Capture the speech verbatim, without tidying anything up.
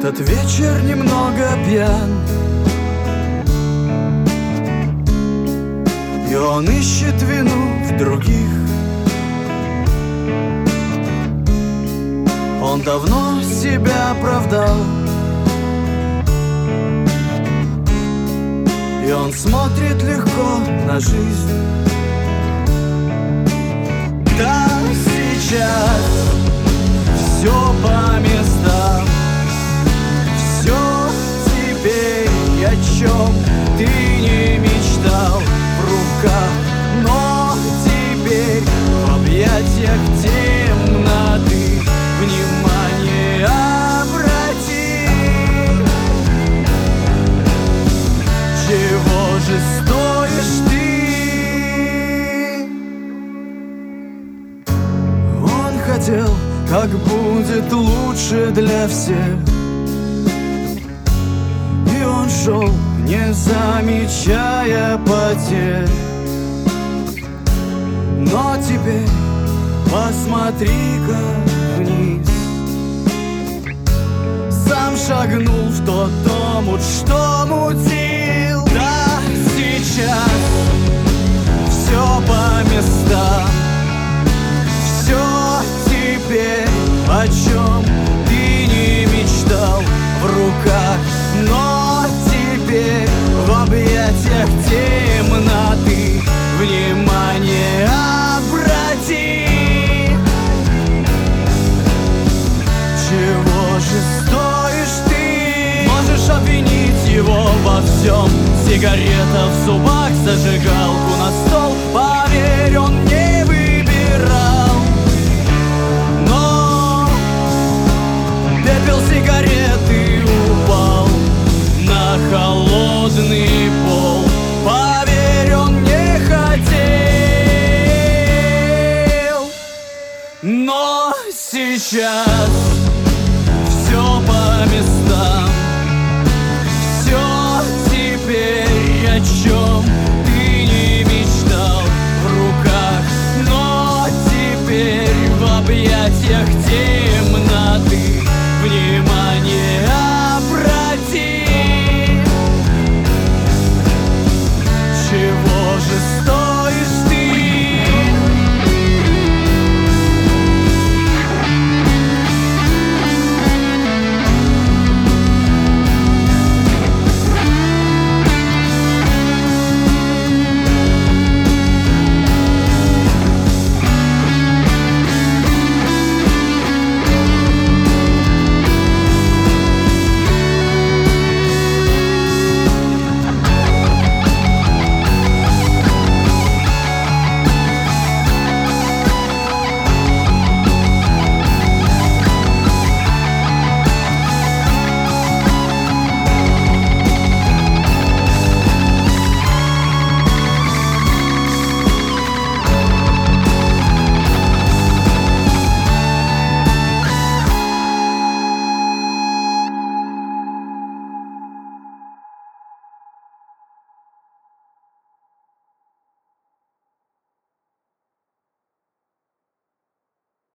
этот вечер немного пьян, и он ищет вину в других. Он давно себя оправдал, и он смотрит легко на жизнь. Да, сейчас все по местам, все теперь, о чем ты не мечтал, в руках, но теперь в объятиях темноты. Внимание обрати, чего же стоишь ты? Он хотел, как будет лучше для всех, и он шел, не замечая потерь. Но теперь посмотри-ка вниз, сам шагнул в тот омут, что мутил. Да, сейчас все по местам, все теперь, о чем ты не мечтал, в руках, но теперь в объятиях темноты. Внимание обрати, чего же стоишь ты? Можешь обвинить его во всем, сигарета в зубах, зажигалку на стол. Поверь, он не выбирал, но пепел сигареты упал на холодный пол. Поверь, он не хотел, но сейчас